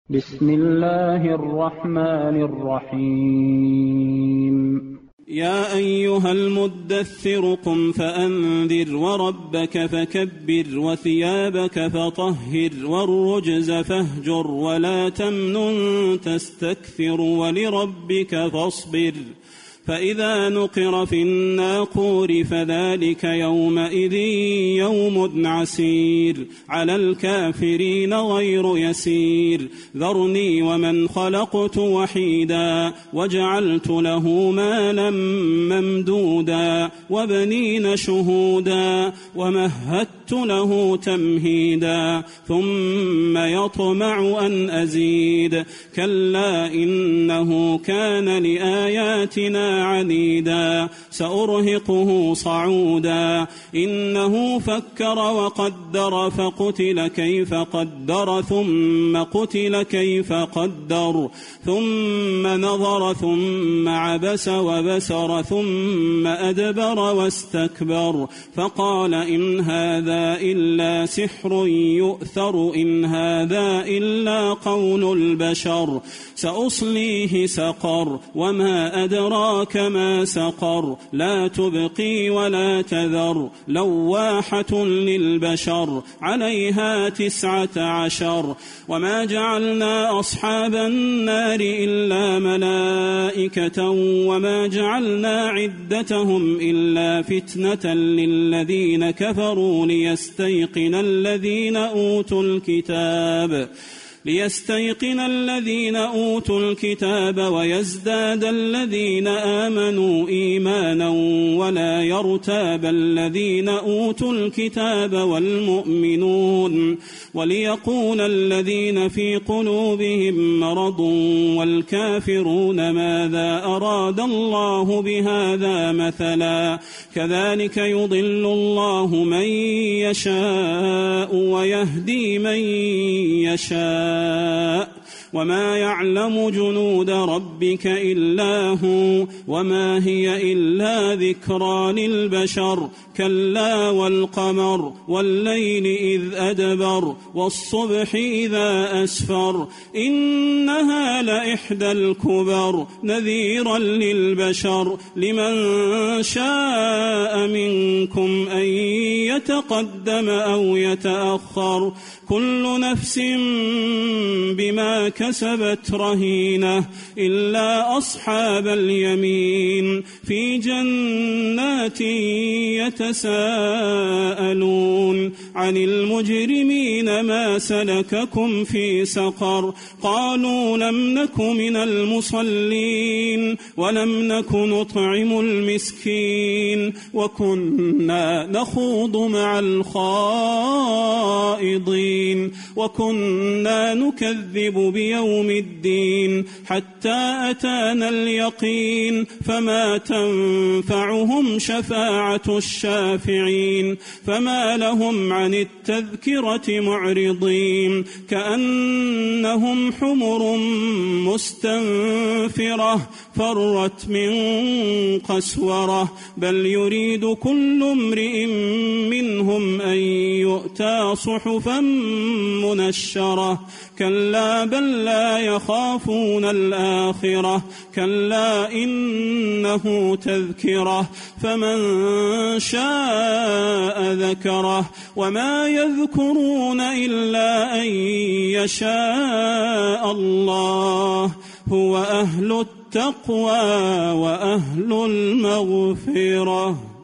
بسم الله الرحمن الرحيم. يا أيها المدثر قم فأنذر وربك فكبر وثيابك فطهر والرجز فاهجر ولا تمنن تستكثر ولربك فاصبر فإذا نقر في الناقور فذلك يومئذ يوم عسير على الكافرين غير يسير ذرني ومن خلقت وحيدا وجعلت له مالا ممدودا وبنين شهودا ومهدت له تمهيدا ثم يطمع أن أزيد كلا إنه كان لآياتنا عنيدا سأرهقه صعودا إنه فكر وقدر فقتل كيف قدر ثم قتل كيف قدر ثم نظر ثم عبس وبسر ثم أدبر واستكبر فقال إن هذا إلا سحر يؤثر إن هذا إلا قول البشر سأصليه سقر وما أدراك ما سقر لا تبقي ولا تذر لواحة للبشر عليها 19 وما جعلنا أصحاب النار إلا ملائكة وما جعلنا عدتهم إلا فتنة للذين كفروا ليستيقن الذين أوتوا الكتاب ويزداد الذين آمنوا إيمانا ولا يرتاب الذين أوتوا الكتاب والمؤمنون وليقول الذين في قلوبهم مرض والكافرون ماذا أراد الله بهذا مثلا كذلك يضل الله من يشاء ويهدي من يشاء وما يعلم جنود ربك إلا هو وما هي إلا ذكرى للبشر كلا والقمر والليل إذ أدبر والصبح إذا أسفر إنها لإحدى الكبر نذيرا للبشر لمن شاء منكم أن يتقدم أو يتأخر كل نفس بما كسبت رهينة إلا أصحاب اليمين في جنات يتساءلون عن المجرمين ما سلككم في سقر قالوا لم نك من المصلين ولم نك نطعم المسكين وكنا نخوض مع الخائضين وكنا نكذب بيوم الدين حتى أتانا اليقين فما تنفعهم شفاعة الشافعين فما لهم عن التذكرة معرضين كأنهم حمر مستنفرة فرت من قسورة بل يريد كل امرئ منهم أن يؤتى صحفا منشرة كلا بل لا يخافون الآخرة كلا إنه تذكرة فمن شاء ذكره وما يذكرون إلا أن يشاء الله هو أهل التقوى وأهل المغفرة.